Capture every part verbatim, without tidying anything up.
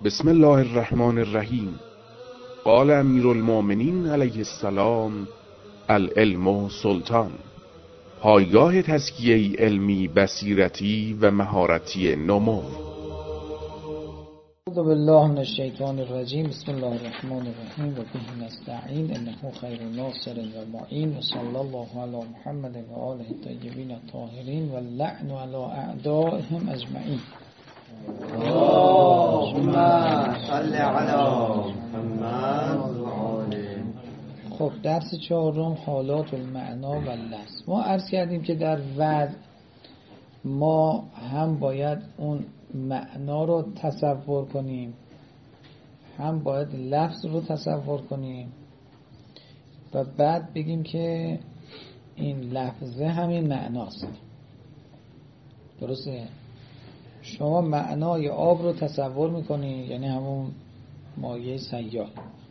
بسم الله الرحمن الرحیم. قال امیر المؤمنین علیه السلام: العلم سلطان. پایگاه تزکیه علمی، بصیرتی و مهارتی نمو. اعوذ بالله من الشیطان الرجیم. بسم الله الرحمن الرحیم و به نستعین انه خیر ناصر و معین و صلی الله علی محمد و آله الطیبین الطاهرین و اللعن علی اعدائهم اجمعین. اللهم صل علی محمد و آله. خب درس چهارم حالات المعنا و اللفظ. ما عرض کردیم که در وضع ما هم باید اون معنا رو تصور کنیم، هم باید لفظ رو تصور کنیم و بعد بگیم که این لفظه همین معناست. درسته؟ شما معنای آب رو تصور میکنی، یعنی همون مایع سیال،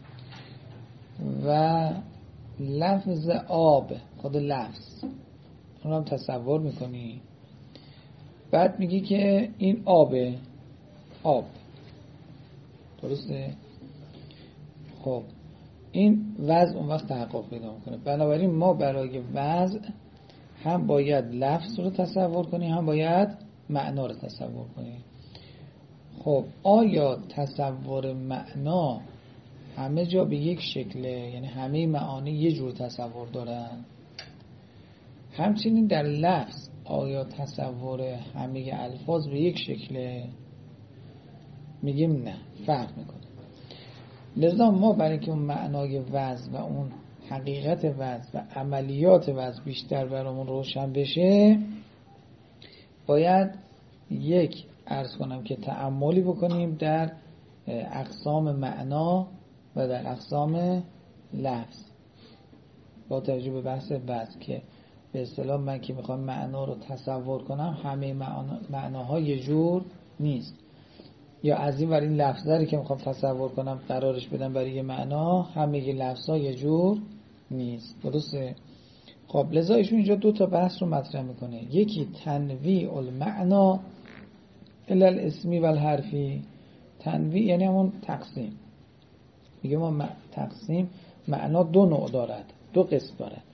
و لفظ آب، خود لفظ اون هم تصور میکنی، بعد میگی که این آبه، آب. درسته؟ خب این وضع اون وقت تحقق پیدا میکنه. بنابراین ما برای وضع هم باید لفظ رو تصور کنیم، هم باید معنا رو تصور کنیم. خب آیا تصور معنا همه جا به یک شکله؟ یعنی همه معانی یه جور تصور دارن؟ همچنین در لفظ آیا تصور همه الفاظ به یک شکله؟ میگیم نه، فرق میکنه. لذا ما برای که اون معنای وضع و اون حقیقت وضع و عملیات وضع بیشتر برامون روشن بشه، باید یک عرض کنم که تأملی بکنیم در اقسام معنا و در اقسام لفظ با توجه به بحث وضع، که به اصطلاح من که میخوام معنا رو تصور کنم همه معنا معناها یه جور نیست، یا از این ور این لفظی که میخوام تصور کنم قرارش بدم برای یه معنا همه لفظا یه جور نیست. درسته؟ خب لذا ایشون اینجا دو تا بحث رو مطرح میکنه. یکی تنویع المعنا الی الاسمی و الحرفی. تنویع یعنی همون تقسیم. میگه ما تقسیم معنا دو نوع دارد، دو قسم دارد.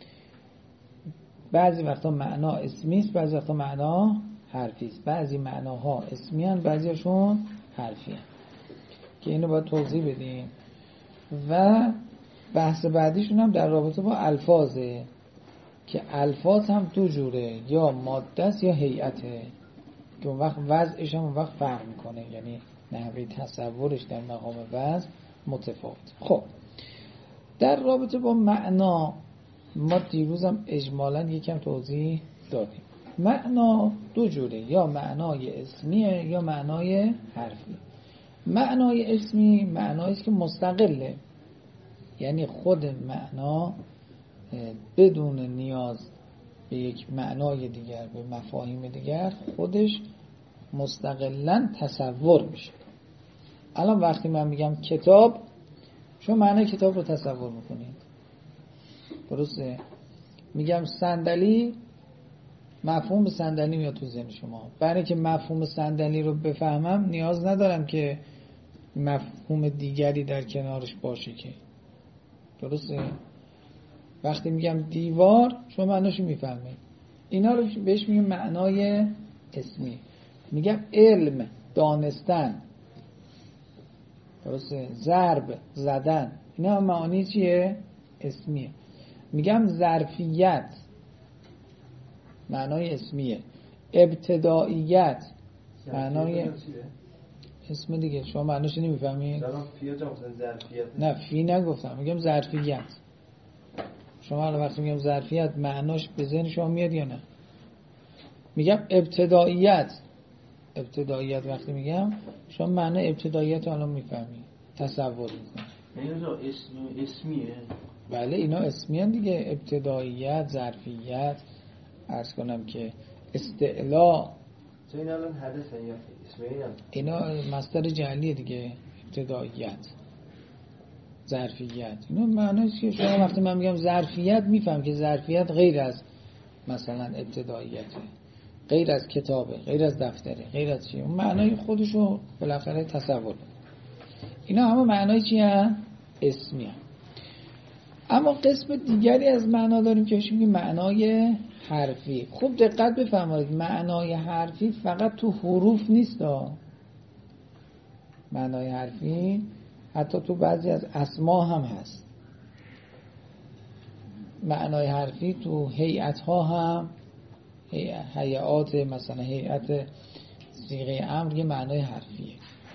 بعضی وقتا معنا اسمی است، بعضی وقتا معنا حرفی است. بعضی معناها اسمی هستند، بعضیشون حرفی هستند، که اینو باید توضیح بدیم. و بحث بعدیشون هم در رابطه با الفاظه، که الفاظ هم دو جوره، یا ماده است یا هیئته، که اون وقت وضعش هم اون وقت فرق میکنه، یعنی نحوه تصورش در مقام وضع متفاوت. خب در رابطه با معنا ما دیروزم اجمالاً یکم توضیح دادیم. معنا دو جوره، یا معنای اسمیه یا معنای حرفی. معنای اسمی معنایی است که مستقله، یعنی خود معنا بدون نیاز به یک معنای دیگر، به مفاهیم دیگر، خودش مستقلاً تصور میشه. الان وقتی من میگم کتاب، شما معنای کتاب رو تصور میکنید. درسته؟ میگم صندلی، مفهوم صندلی میاد تو ذهن شما. برای که مفهوم صندلی رو بفهمم نیاز ندارم که مفهوم دیگری در کنارش باشه که. درسته؟ وقتی میگم دیوار، شما معناشو میفهمید. اینا رو بهش میگم معنای اسمی. میگم علم، دانستن. درسته؟ ضرب، زدن. اینا هم معانی چیه؟ اسمیه. میگم ظرفیت، معنای اسمیه. ابتداییت معنای اسم دیگه. شما معناش نمیفهمید؟ نه فی نگفتم، میگم ظرفیت. شما الان وقتی میگم ظرفیت معناش به ذهن شما میاد یا نه؟ میگم ابتداییت. ابتداییت وقتی میگم شما معنی ابتداییت الان میفهمید، تصور میکنید. اینا اسم اسمیه. بله اینا اسمی هستند دیگه. ابتداییت، ظرفیت، عرض کنم که استعلا. اینا الان حدث یا اسمیه؟ اینا مصدر جعلیه دیگه. ابتداییت، ظرفیت، اینا معنیش که شما وقتی من میگم ظرفیت میفهم که ظرفیت غیر از مثلا ابتداییته. غیر از کتابه، غیر از دفتره، غیر از چیه، اون معنای خودشو بالاخره تصور. اینا همه معنای چی هست؟ اسمی هست. اما قسم دیگری از معنا داریم که میگیم معنای حرفی. خوب دقت بفرمایید، معنای حرفی فقط تو حروف نیست ها. معنای حرفی حتی تو بعضی از اسما هم هست. معنای حرفی تو هیئت ها هم، هیئات، مثلا هیئت صیغه امر یه معنای حرفیه،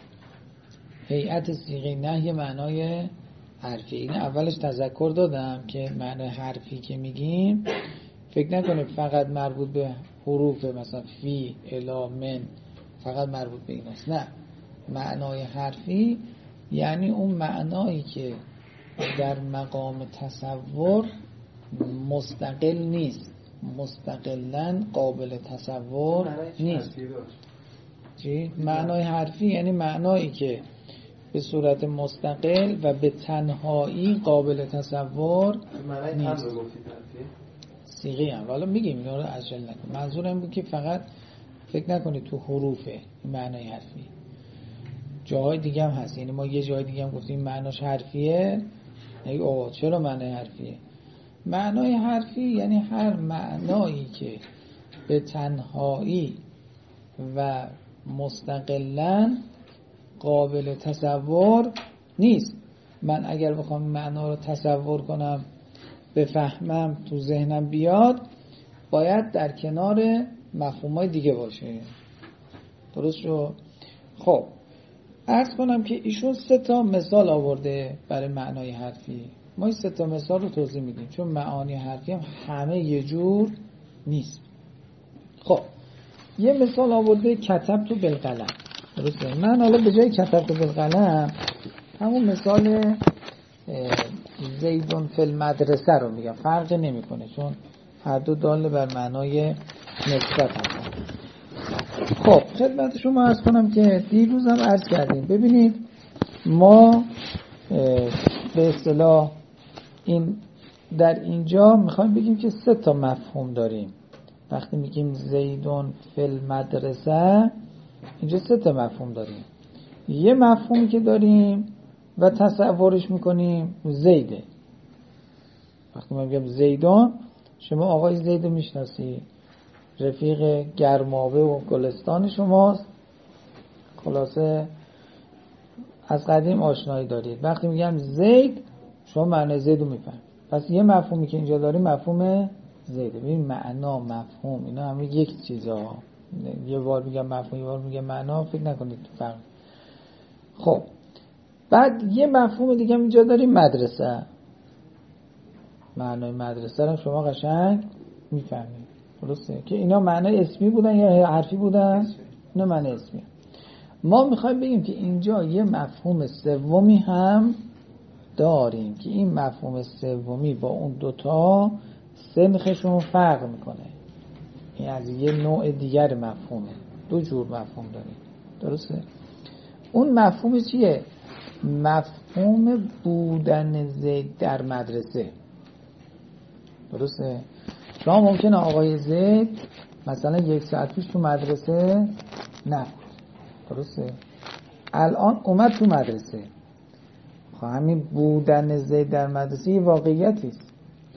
هیئت صیغه نهی معنای حرفی. این اولش تذکر دادم که معنای حرفی که میگیم فکر نکنید فقط مربوط به حروف، مثلا فی، الی، من، فقط مربوط به این است. نه، معنای حرفی یعنی اون معنایی که در مقام تصور مستقل نیست، مستقلاً قابل تصور نیست. چی؟ معنای حرفی یعنی معنایی که به صورت مستقل و به تنهایی قابل تصور نیست. صیغه هم حالا میگیم اینا رو عجل نکن. منظورم بود که فقط فکر نکنید تو حروفه معنای حرفی، جاهای دیگه هم هست. یعنی ما یه جای دیگه هم گفتیم معناش حرفیه، نگه آه چرا معنای حرفیه؟ معنای حرفی یعنی هر معنایی که به تنهایی و مستقلاً قابل تصور نیست. من اگر بخوام معنا رو تصور کنم، بفهمم، تو ذهنم بیاد، باید در کنار مفهومای دیگه باشه. درست شد؟ خب عرض کنم که ایشون سه تا مثال آورده برای معنای حرفی. ما این سه تا مثال رو توضیح میدیم چون معانی حرفی هم همه یه جور نیست. خب یه مثال آورده کتب تو بالقلم. درسته؟ من حالا به جای کتب تو بالقلم همون مثال زیدون فی المدرسه رو میگم، فرق نمیکنه چون هر دو دال بر معنای نسبت هستن. خب خدمت شما عرض کنم که دیروز هم عرض کردیم. ببینید ما به اصطلاح این در اینجا میخوایم بگیم که سه تا مفهوم داریم. وقتی میگیم زیدون فی المدرسه، اینجا سه تا مفهوم داریم. یه مفهومی که داریم و تصورش میکنیم زیده. وقتی ما میگم زیدون، شما آقای زید میشناسی، رفیق گرمابه و گلستان شماست، خلاصه از قدیم آشنایی دارید. وقتی میگم زید، شما معنی زید رو میفهمید. پس یه مفهومی که اینجا داریم مفهوم زیده. ببین معنا، مفهوم، اینا همه یک چیزا. یه بار میگم مفهوم، یه بار میگم معنا، فکر نکنید فرق. خب بعد یه مفهوم دیگه اینجا داریم مدرسه. معنای مدرسه رو شما قشنگ میفهمید. درسته؟ که اینا معنای اسمی بودن یا حرفی بودن؟ اینا معنای اسمی. ما میخوایم بگیم که اینجا یه مفهوم سومی هم داریم که این مفهوم سومی با اون دوتا سنخشون فرق میکنه. این از یه نوع دیگر مفهومه. دو جور مفهوم داریم. درسته؟ اون مفهوم چیه؟ مفهوم بودن زید در مدرسه. درسته؟ شما ممکنه آقای زید مثلا یک ساعت پیش تو مدرسه نبود. درسته؟ الان اومد تو مدرسه. خب همین بودن زید در مدرسه یه واقعیتی است.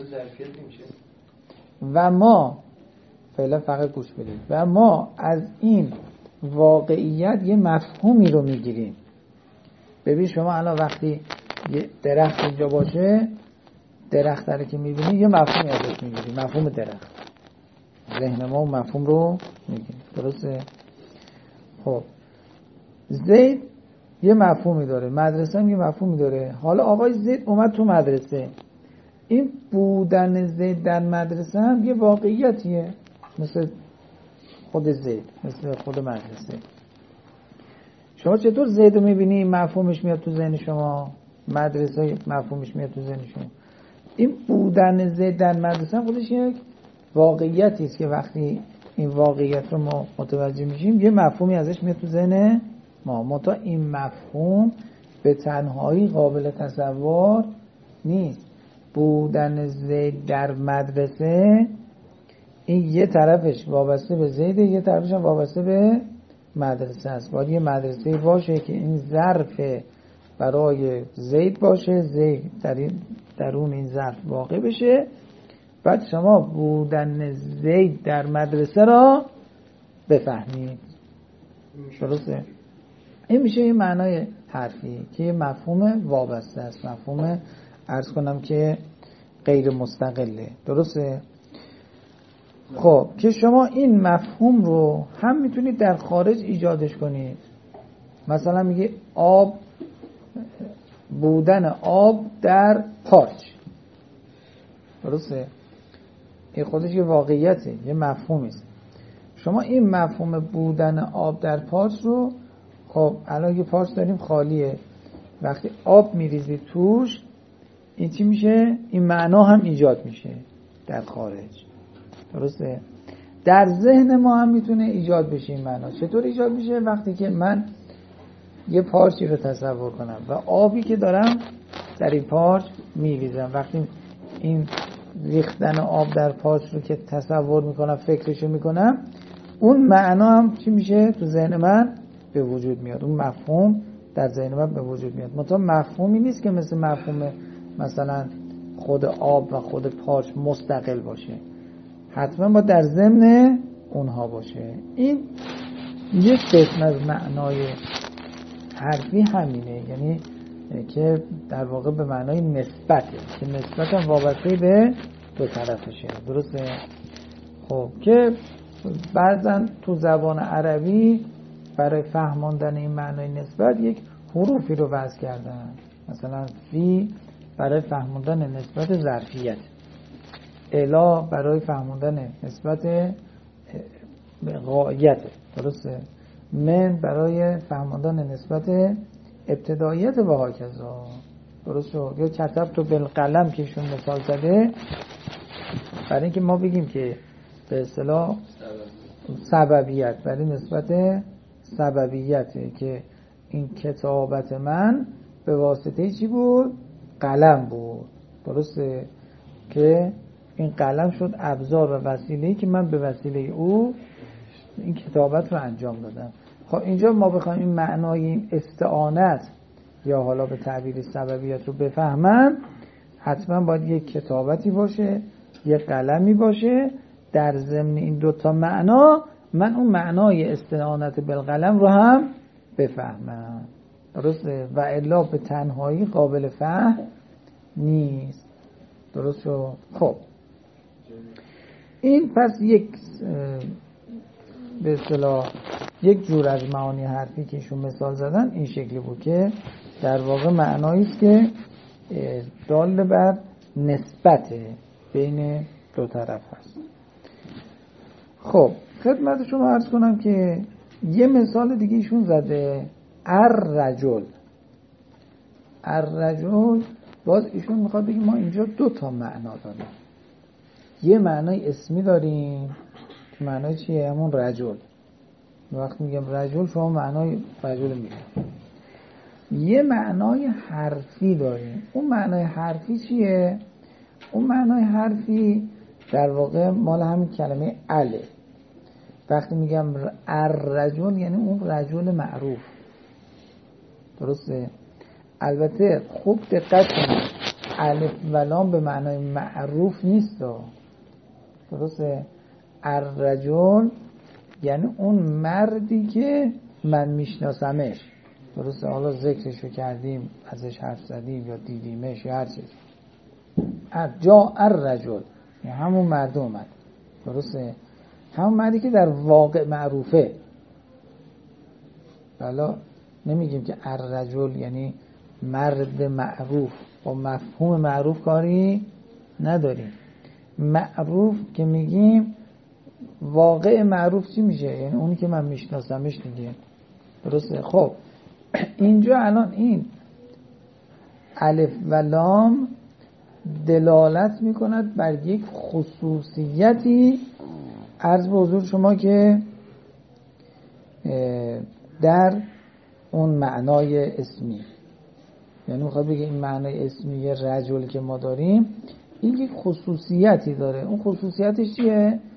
و ما فعلا فقط گوش بدید. و ما از این واقعیت یه مفهومی رو میگیریم. ببین شما الان وقتی یه درخت اینجا باشه، درخت رو که میبینی یه مفهومی ازش میگیری، مفهوم درخت. ذهن ما اون مفهوم رو میگیریم. درسته؟ خب زید یه مفهومی داره، مدرسه هم یه مفهومی داره. حالا آقای زید اومد تو مدرسه. این بودن زید در مدرسه هم یه واقعیتیه، مثل خود زید، مثل خود مدرسه. شما چطور زید رو میبینی مفهومش میاد تو ذهن شما، مدرسه مفهومش میاد تو ذهن شما. این بودن زید در مدرسه خودش یک واقعیتی است که وقتی این واقعیت رو ما متوجه میشیم یه مفهومی ازش میاد تو ذهن ما. منتها این مفهوم به تنهایی قابل تصور نیست. بودن زید در مدرسه این یه طرفش وابسته به زیده، یه طرفش هم وابسته به مدرسه است. باید یه مدرسه باشه که این ظرف برای زید باشه، زید در این درون این ظرف واقع بشه، بعد شما بودن زید در مدرسه را بفهمید. درسته؟ این میشه یه معنای حرفی که یه مفهوم وابسته است، مفهوم عرض کنم که غیر مستقله. درسته؟ خب که شما این مفهوم رو هم میتونید در خارج ایجادش کنید. مثلا میگه آب، بودن آب در پارچ. درسته؟ این خودش یه واقعیته، یه مفهومی است. شما این مفهوم بودن آب در پارچ رو، خب الان یه پارچ داریم خالیه، وقتی آب میریزی توش این چی میشه؟ این معنا هم ایجاد میشه در خارج. درسته؟ در ذهن ما هم میتونه ایجاد بشه این معنا. چطور ایجاد میشه؟ وقتی که من یه پارچی رو تصور کنم و آبی که دارم در این پارچ میریزم، وقتی این ریختن آب در پارچ رو که تصور میکنم، فکرشو میکنم، اون معنا هم چی میشه؟ تو ذهن من به وجود میاد، اون مفهوم در ذهن من به وجود میاد. مثلا مفهومی نیست که مثل مفهوم مثلا خود آب و خود پارچ مستقل باشه، حتما با در ضمن اونها باشه. این یک قسم از معنای حرفی همینه، یعنی که در واقع به معنای نسبته، که نسبت هم وابسته به دو طرفشه. درسته؟ خب که بعضا تو زبان عربی برای فهماندن این معنای نسبت یک حروفی رو وضع کردن. مثلا فی برای فهماندن نسبت ظرفیت، الا برای فهماندن نسبت غایت. درسته؟ من برای فهماندن نسبت ابتداییت و هاکذا. درسته؟ یا کتب تو بالقلم که ایشون مثال زده، برای اینکه ما بگیم که به اصطلاح سببیت، برای نسبت سببیته که این کتابت من به واسطه چی بود؟ قلم بود. درسته؟ که این قلم شد ابزار و وسیله‌ای که من به وسیله او این کتابت رو انجام دادم. خب اینجا ما بخوایم این معنای این استعانت یا حالا به تعبیر سببیت رو بفهمم، حتما باید یک کتابتی باشه، یک قلمی باشه. در ضمن این دوتا معنا من اون معنای استعانت بالقلم رو هم بفهمم. درسته؟ و الا به تنهایی قابل فهم نیست. درسته؟ خب این پس یک به اصطلاح یک جور از معانی حرفی که ایشون مثال زدن این شکلی بود که در واقع معنایی است که دال بر نسبت بین دو طرف هست. خب خدمت شما عرض کنم که یه مثال دیگه ایشون زده، الرجل. الرجل باز ایشون میخواد بگه ما اینجا دو تا معنا داریم. یه معنای اسمی داریم، معنای چیه؟ همون رجل. وقتی میگم رجل شما معنای رجل میگم. یه معنای حرفی داریم. اون معنای حرفی چیه؟ اون معنای حرفی در واقع مال همین کلمه اله. وقتی میگم الرجل یعنی اون رجل معروف. درسته؟ البته خوب دقت کنید، الف و لام به معنای معروف نیست. درسته؟ الرجل یعنی اون مردی که من میشناسمش. درسته؟ حالا ذکرشو کردیم، ازش حرف زدیم یا دیدیمش یا هر چیز. جا الرجل یعنی همون مرد اومد. درسته؟ همون مردی که در واقع معروفه. حالا نمیگیم که الرجل یعنی مرد معروف، با مفهوم معروف کاری نداریم. معروف که میگیم واقع معروف چی میشه؟ یعنی اونی که من میشناسمش دیگه. درسته؟ خب اینجا الان این الف و لام دلالت میکند بر یک خصوصیتی عرض به حضور شما که در اون معنای اسمی، یعنی میخواد بگه این معنای اسمی رجل که ما داریم این یک خصوصیتی داره. اون خصوصیتش چیه؟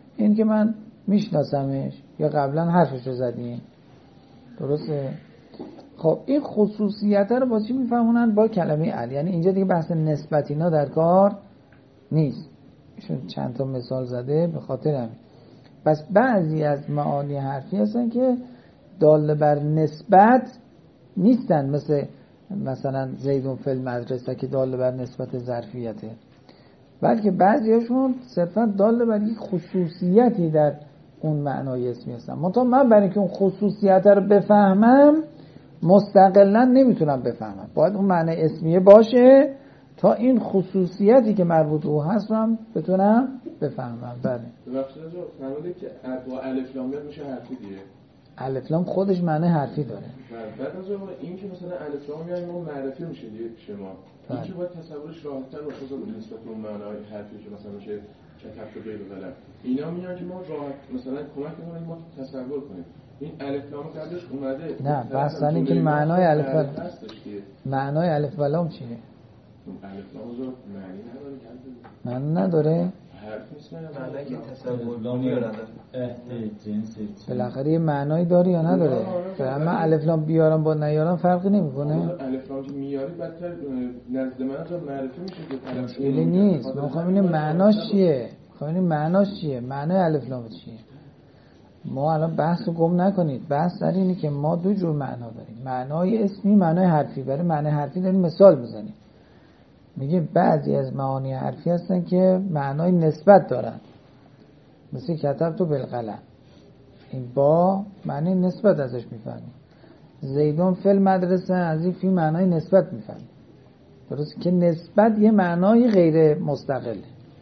این که من میشناسمش یا قبلا حرفش رو زدیم. درسته؟ خب این خصوصیت رو با چی میفهمونن؟ با کلمه ال. یعنی اینجا دیگه بحث نسبت اینا در کار نیست. ایشون چند تا مثال زده به خاطر همین. پس بعضی از معانی حرفی هستن که دال بر نسبت نیستن، مثل مثلا زیدون فی المدرسه که دال بر نسبت ظرفیته، بلکه بعضی هاشون صرفا دال بر یک خصوصیتی در اون معنای اسمی هستن. منتها من برای اینکه اون خصوصیت رو بفهمم مستقلا نمیتونم بفهمم، باید اون معنی اسمیه باشه تا این خصوصیتی که مربوط به او هست رو هم بتونم بفهمم. بله ببخشید آقا فرمودید که با الف لام میاد میشه حرفی دیگه. الف لام خودش معنی حرفی داره. بعد از اون این که مثلا الف لام میاد ما معرفی میشه دیگه شما. این که باید تصورش راحت‌تر باشه نسبت به اون معنای حرفی که مثلا میشه کتبت و غیر غلط. اینا میاد که ما راحت مثلا کمک کنیم ما تصور کنیم. این الف لام قبلش اومده. نه بس این که معنای الف لام معنای الف و لام چیه؟ الف لام رو معنی نداره. معنی نداره؟ حرف نیست معنی که تصور یا نداره. بالاخره یه معنایی داره یا نداره؟ من الف لام بیارم با نیارم فرقی نمیکنه. الف لام که میاری بدتر نزد من از معرفی میشه که مشکلی نیست. ما میخوایم ببینیم معناش چیه. میخوایم ببینیم معناش چیه. معنای الف لام چیه؟ ما الان بحث رو گم نکنید. بحث در اینه که ما دو جور معنا داریم. معنای اسمی، معنای حرفی. برای معنای حرفی داریم مثال میزنیم. میگه بعضی از معانی حرفی هستن که معنای نسبت دارن، مثل کتب تو بالقلم، این با معنی نسبت ازش میفهمیم. زیدون فی المدرسه از این فی معنای نسبت میفهمیم. درسته که نسبت یه معنای غیر مستقله.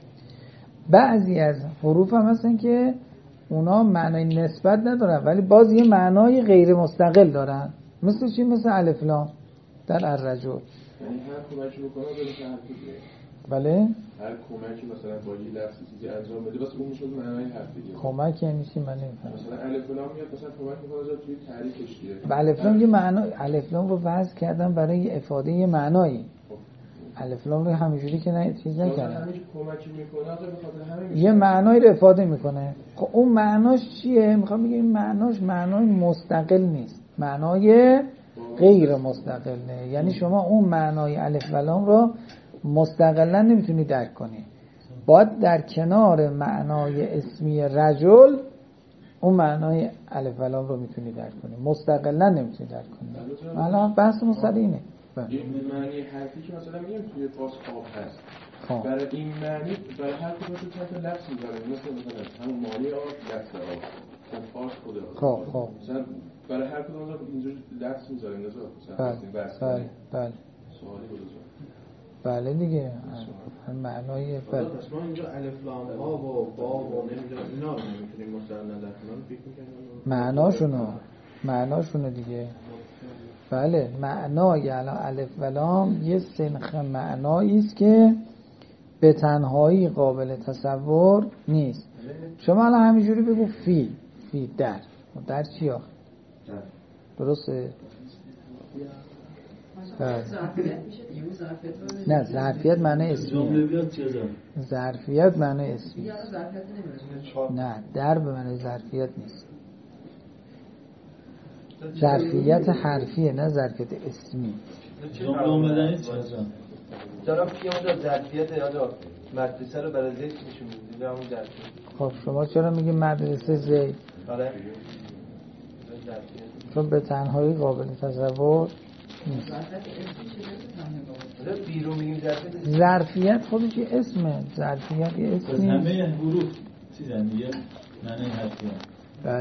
بعضی از حروف هم هستن که اونا معنای نسبت ندارن ولی باز یه معنای غیر مستقل دارن. مثل چی؟ مثل الف لام در الرجل. یعنی هر کمکی بکنه بهش حرفی دیگه. بله؟ هر کمکی مثلا با یه لفظ چیزی انجام بده بس اون میشه معنای حرفی دیگه. کمک یعنی چی؟ من نمیفهمم. مثلا الف لام میاد مثلا کمک میکنه توی تعریفش دیگه. الف لام یه معنا، الف لام رو وضع کردم برای افاده یه معنایی. الف لام رو همینجوری که نه چیز نکردم. همین کمکی میکنه به خاطر همین یه معنایی رو افاده میکنه. خب اون معناش چیه؟ میخوام بگم این معناش معنای مستقل نیست. معنای غیر مستقله. یعنی شما اون معنای الف و لام رو مستقلا نمیتونی درک کنی. باید در کنار معنای اسمی رجل اون معنای الف و لام رو میتونی درک کنی. مستقلا نمیتونی درک کنی. الان بحث مستقل اینه. این معنی حرفی که مثلا میگم توی پاس آب هست. خب برای این معنی برای هر کدومش چند تا لفظ می‌ذاریم. مثلا مثلا همون معنی آب لفظ آب. پاس خدا. خب خب مثلا برای هر کدوم رو اینجوری لفظ می‌ذاریم مثلا مثلا بله بله سوالی بود. بله دیگه معنای بله پس ما اینجا الف لام ها و با و نمیدونم اینا رو نمیتونیم مثلا نظر کنیم فکر می‌کنم معناشونو معناشونو دیگه. بله معنای الان الف و لام یه سنخ معنایی است که به تنهایی قابل تصور نیست. شما الان همینجوری بگو فی فی در در چی آخه؟ درسته؟ بله. نه ظرفیت معنی اسمیه. ظرفیت معنی اسمیه. نه در به معنی ظرفیت نیست. ظرفیت حرفیه نه ظرفیت اسمی. جمله بزنید چه جان؟ دارم که اونجا ظرفیت یادا مدرسه رو برای زید نشون میدید اون ظرفیت. خب شما چرا میگی مدرسه زید؟ آره. چون به تنهایی قابل تصور نیست. بیرون میگیم ظرفیت. ظرفیت خودش یه اسمه. ظرفیت یه اسم نیست. همه حروف چیزن دیگه معنی حرفیه. بله.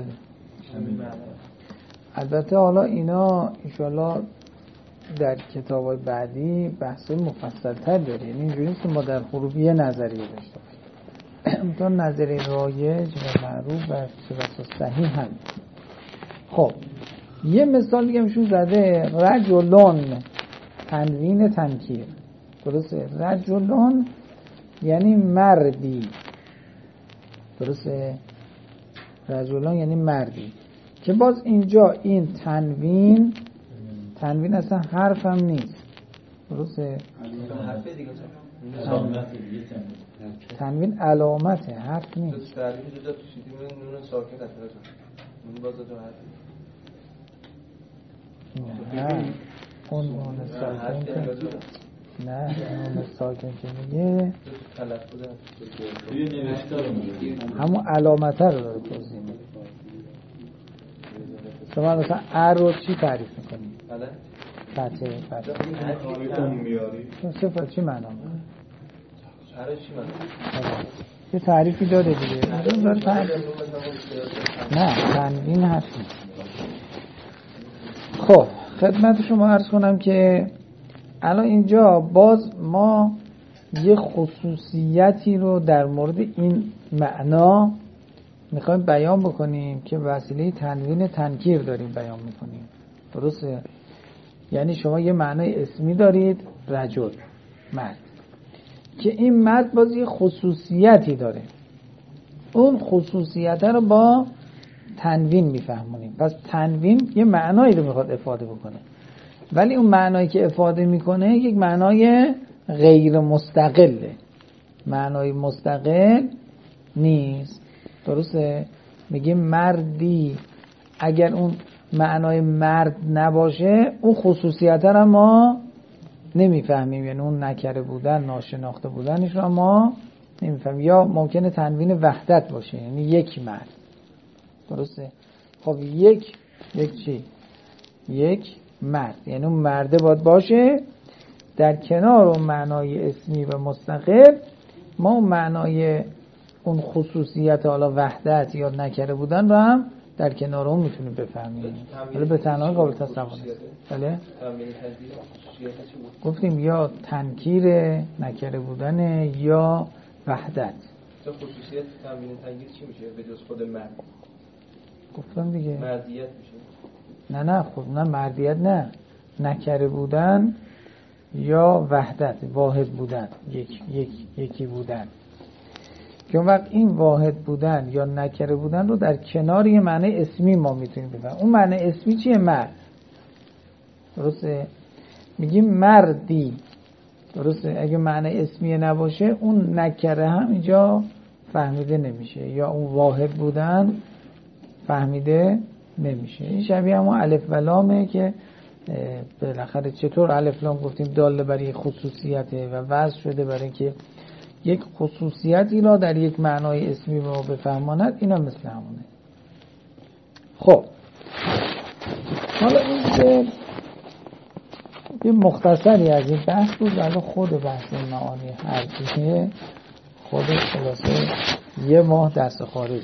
البته حالا اینا انشالله در کتاب‌های بعدی بحث مفصل‌تر داره. یعنی اینجوری نیست که ما در حروف یه نظریه داشته باشیم. تا نظریه رایج و معروف و بسیار صحیح هم. خب یه مثال دیگه میشون زده رجلون تنوین تنکیر. درسته؟ رجلون یعنی مردی. درسته؟ رجلون یعنی مردی که باز اینجا این تنوین تنوین اصلا حرف هم نیست. درسته؟ علامت دیگه تنوین. تنوین علامته، حرف نیست. تعریف جدا تو شدیم نون ساکن است نون باز تو حرف نه اون نون ساکن که نه نون ساکن که میگه تلفظ توی نوشته رو میگه همون علامته رو داره توضیح میده. شما مثلا ار رو چی تعریف میکنی؟ بله فتحه فتحه اون میاری صفت چی معنا؟ اره چی معنا؟ یه تعریفی داره دیگه. داره تعریف. نه تنوین هست. خب خدمت شما عرض کنم که الان اینجا باز ما یه خصوصیتی رو در مورد این معنا میخوایم بیان بکنیم که وسیله تنوین تنکیر داریم بیان میکنیم. درسته؟ یعنی شما یه معنای اسمی دارید رجل مرد، که این مرد باز یه خصوصیتی داره، اون خصوصیت رو با تنوین میفهمونیم. پس تنوین یه معنایی رو میخواد افاده بکنه، ولی اون معنایی که افاده میکنه یک معنای غیر مستقله، معنای مستقل نیست. درسته؟ میگه مردی، اگر اون معنای مرد نباشه اون خصوصیت رو ما نمیفهمیم، یعنی اون نکره بودن ناشناخته بودنش رو ما نمیفهمیم. یا ممکنه تنوین وحدت باشه، یعنی یک مرد. درسته؟ خب یک یک چی؟ یک مرد، یعنی اون مرده باید باشه. در کنار اون معنای اسمی و مستقل ما اون معنای اون خصوصیت حالا وحدت یا نکره بودن رو هم در کنار اون میتونیم بفهمیم، ولی به تنهایی قابل تصور نیست. بله گفتیم یا تنکیر نکره بودن یا وحدت. تو خصوصیت تامین تنکیر چی میشه به جز خود مرد؟ گفتم دیگه مردیت میشه. نه نه خب نه مردیت نه، نکره بودن یا وحدت، واحد بودن، یک یک یکی بودن. که اون وقت این واحد بودن یا نکره بودن رو در کنار یه معنی اسمی ما میتونیم بفهمیم. اون معنی اسمی چیه؟ مرد. درسته؟ میگیم مردی. درسته؟ اگه معنی اسمی نباشه اون نکره هم اینجا فهمیده نمیشه، یا اون واحد بودن فهمیده نمیشه. این شبیه همون الف و لامه که بالاخره چطور الف لام گفتیم داله برای خصوصیته و وضع شده برای اینکه یک خصوصیتی را در یک معنای اسمی ما بفهماند. اینا مثل همونه. خب حالا این که یه مختصری از این بحث بود، ولی خود بحث معانی حرفیه خود خلاصه یه ماه درس خارج.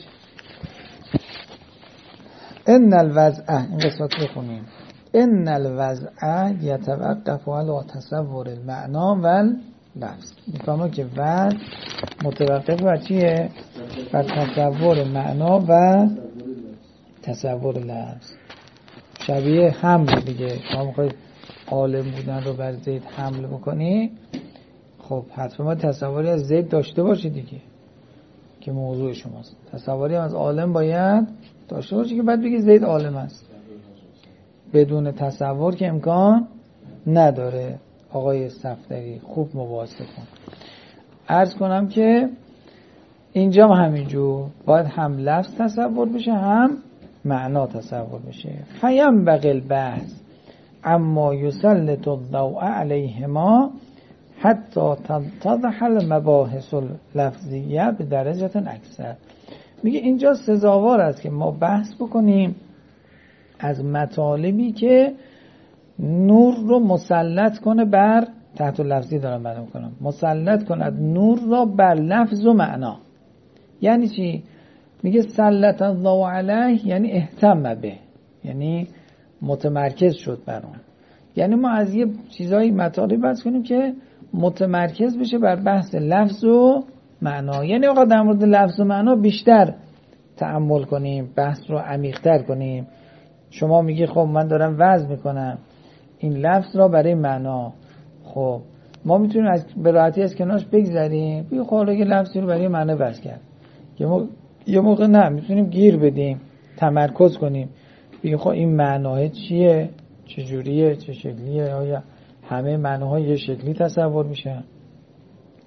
ان الوضع، این قسمت بخونیم. ان الوضع یتوقف علی تصور المعنا واللفظ. میفهمه که وضع متوقف بر چیه؟ بر تصور معنا و تصور لفظ. شبیه حمل دیگه. شما میخواید عالم بودن رو بر زید حمل بکنی، خب حتما تصوری از زید داشته باشی دیگه که موضوع شماست. تصوری از عالم باید داشته باشی که بعد بگی زید عالم است. بدون تصور که امکان نداره. آقای صفدری خوب مباحثه کن. عرض کنم که اینجا هم همینجور باید هم لفظ تصور بشه هم معنا تصور بشه. فیم بقل بحث اما یسلط الضوء علیهما حتی تتضح المباحث اللفظیه به درجه اکثر. میگه اینجا سزاوار است که ما بحث بکنیم از مطالبی که نور رو مسلط کنه بر، تحت لفظی دارم بیان کنم، مسلط کند نور را بر لفظ و معنا. یعنی چی؟ میگه سلط الله علیه یعنی اهتم به، یعنی متمرکز شد بر اون. یعنی ما از یه چیزایی مطالب بحث کنیم که متمرکز بشه بر بحث لفظ و معنا. یعنی آقا در مورد لفظ و معنا بیشتر تأمل کنیم، بحث رو عمیق‌تر کنیم. شما میگی خب من دارم وضع میکنم این لفظ را برای معنا، خب ما میتونیم از به راحتی از کنارش بگذریم، بگیم خب اگه لفظی رو برای معنا وضع کرد. یه موقع یه موقع نه، میتونیم گیر بدیم، تمرکز کنیم، بگیم خب این معناه چیه، چه جوریه، چه شکلیه، آیا همه معناها یه شکلی تصور میشن؟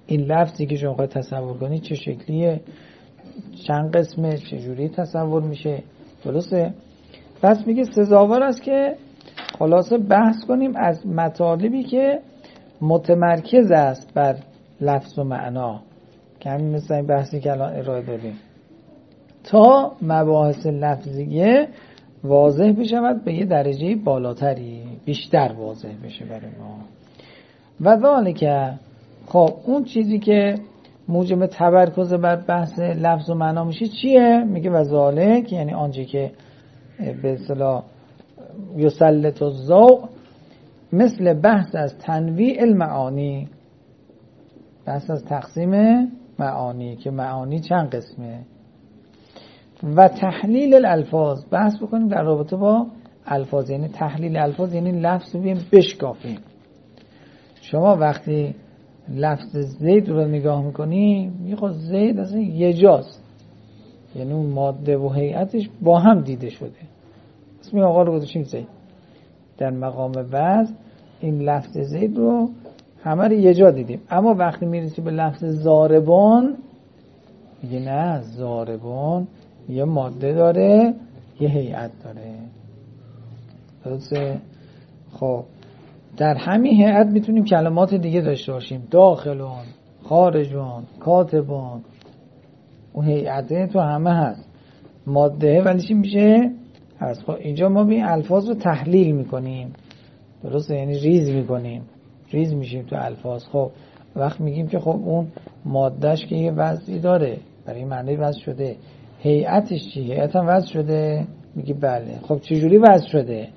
این لفظی که شما خواهید تصور کنید چه شکلیه، چند قسمه، چه جوری تصور میشه. درسته؟ پس میگه سزاوار است که خلاصه بحث کنیم از مطالبی که متمرکز است بر لفظ و معنا، که همین مثل این بحثی که الان ارائه دادیم، تا مباحث لفظیه واضح بشود به یه درجه بالاتری، بیشتر واضح بشه برای ما. و ذالک، خب اون چیزی که موجب تمرکز بر بحث لفظ و معنا میشه چیه؟ میگه و ذالک یعنی آنچه که به اصطلاح یسلط الذوق، مثل بحث از تنویع المعانی، بحث از تقسیم معانی که معانی چند قسمه، و تحلیل الالفاظ، بحث بکنیم در رابطه با الفاظ. یعنی تحلیل الفاظ یعنی لفظ رو بیم بشکافیم. شما وقتی لفظ زید رو نگاه میکنی میگه زید اصلا یه جاست، یعنی اون ماده و هیئتش با هم دیده شده. اسم آقا رو گذاشتیم زید. در مقام وزن این لفظ زید رو همه رو یه جا دیدیم. اما وقتی میرسی به لفظ ضاربان میگه نه، ضاربان یه ماده داره یه هیئت داره. درسته؟ خب در همین هیئت میتونیم کلمات دیگه داشته باشیم، داخلون، خارجون، کاتبون. اون هیئته تو همه هست، ماده ولی چی میشه؟ هست. خب اینجا ما به الفاظ رو تحلیل میکنیم. درسته؟ یعنی ریز میکنیم، ریز میشیم تو الفاظ. خب وقت میگیم که خب اون مادهش که یه وضعی داره، برای معنی وضع شده، هیئتش چی؟ هیئت هم وضع شده؟ میگی بله. خب چجوری وضع شده؟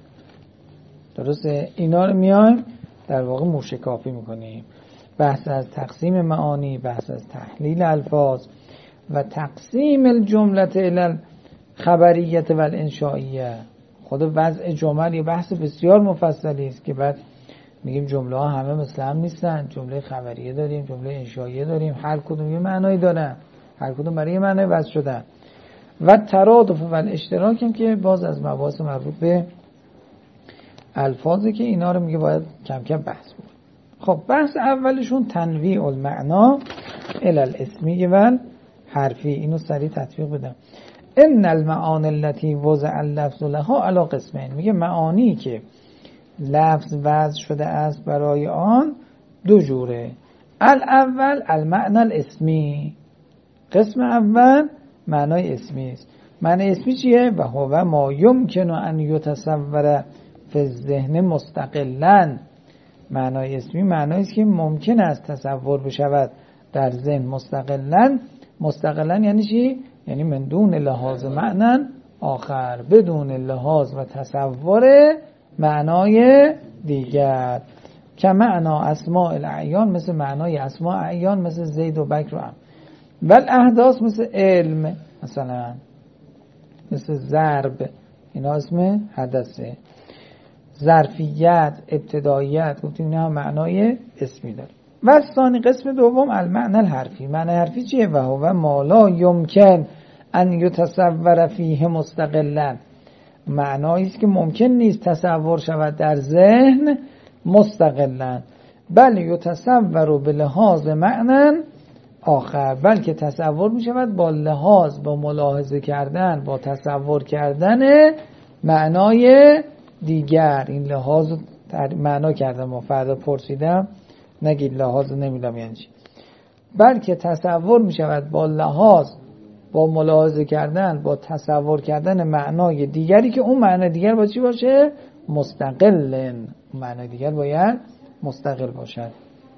درسته؟ اینا رو میایم در واقع موشکافی میکنیم. بحث از تقسیم معانی، بحث از تحلیل الفاظ و تقسیم الجمله الی خبریت و الانشائیه. خود وضع جمل یه بحث بسیار مفصلی است که بعد میگیم جمله ها همه مثل هم نیستن. جمله خبریه داریم، جمله انشائیه داریم، هر کدوم یه معنایی دارن، هر کدوم برای یه معنی وضع شدن. و ترادف و الاشتراک هم که باز از مباحث مربوط به الفاظی که اینا رو میگه باید کم کم بحث بود. خب بحث اولشون تنویع المعنا الی الاسمی و حرفی. اینو سریع تطبیق بدم. ان المعانی التي وضع اللفظ لها علی قسمین. میگه معانی که لفظ وضع شده است برای آن دو جوره. الاول المعنى الاسمی، قسم اول معنای اسمی است. معنای اسمی چیه؟ و هو ما یمکن ان یتصور فی الذهن مستقلا. معنای اسمی معنایی است که ممکن است تصور بشود در ذهن مستقلا. مستقلا یعنی چی؟ یعنی من دون لحاظ معنی آخر، بدون لحاظ و تصور معنای دیگر. که معنا اسماء الاعیان، مثل معنای اسماء اعیان، مثل زید و بکر و عمرو. ول احداث مثل علم، مثلا مثل ضرب، اینا اسم حدثه. ظرفیت، ابتداییت، گفتیم اینا معنای اسمی داره. و ثانی قسم دوم المعنى الحرفی. معنی حرفی چیه؟ و هو ما لا یمکن ان یتصور فیه مستقلا. معنایی است که ممکن نیست تصور شود در ذهن مستقلا، بل یتصور به لحاظ معنی آخر، بلکه تصور می شود با لحاظ، با ملاحظه کردن، با تصور کردن معنای دیگر. این لحاظ معنا کردم، ما فردا پرسیدم نگید لحاظ نمیدم یعنی چی. بلکه تصور می شود با لحاظ، با ملاحظه کردن، با تصور کردن معنای دیگری که اون معنی دیگر با چی باشه؟ مستقل. معنی دیگر باید مستقل باشد.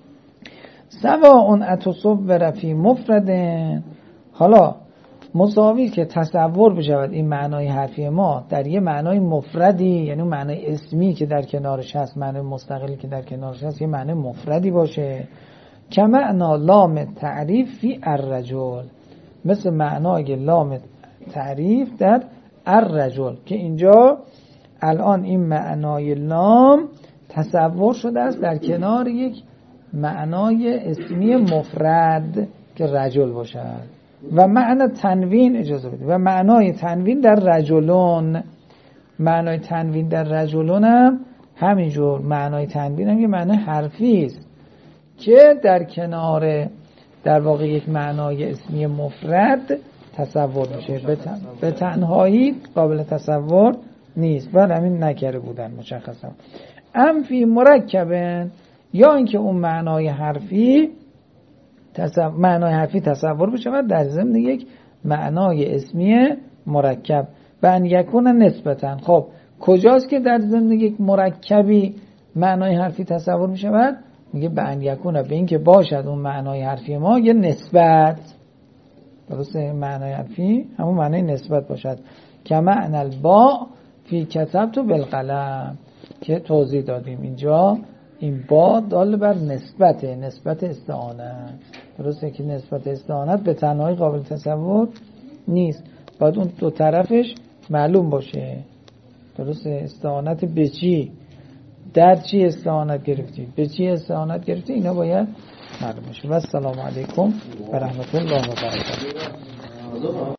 سواء اتصور فی مفرد، حالا مساوی که تصور بشود این معنای حرفی ما در یه معنای مفردی، یعنی معنای اسمی که در کنارش هست، معنای مستقلی که در کنارش هست، یه معنای مفردی باشه. که معنا لام تعریف فی الرجل، مثل معنای لام تعریف در الرجل، که اینجا الان این معنای لام تصور شده است در کنار یک معنای اسمی مفرد که رجل باشد. و معنی تنوین، اجازه بدید، و معنای تنوین در رجلون. معنای تنوین در رجلون هم همینجور. معنای تنوین هم یه معنی حرفی است که در کنار در واقع یک معنای اسمی مفرد تصور میشه، به تنهایی قابل تصور نیست. بعد همین نکره بودن مشخصا. ام فی مرکبن، یا اینکه اون معنای حرفی تصور معنای حرفی تصور بشه و در ضمن یک معنای اسمی مرکب. و ان یکون نسبتا، خب کجاست که در ضمن یک مرکبی معنای حرفی تصور می شود؟ میگه به ان یکون، به این که باشد اون معنای حرفی ما یه نسبت، درسته؟ معنای حرفی همون معنای نسبت باشد. که معنی الباء فی کتبت بالقلم که توضیح دادیم اینجا، این با دال بر نسبته، نسبت استعانت، درسته که نسبت استعانت به تنهایی قابل تصور نیست، باید اون دو طرفش معلوم باشه، درسته؟ استعانت به چی، در چی استعانت گرفتی، به چی استعانت گرفتی، اینا باید معلوم باشه. و السلام علیکم و رحمت الله و برکاته.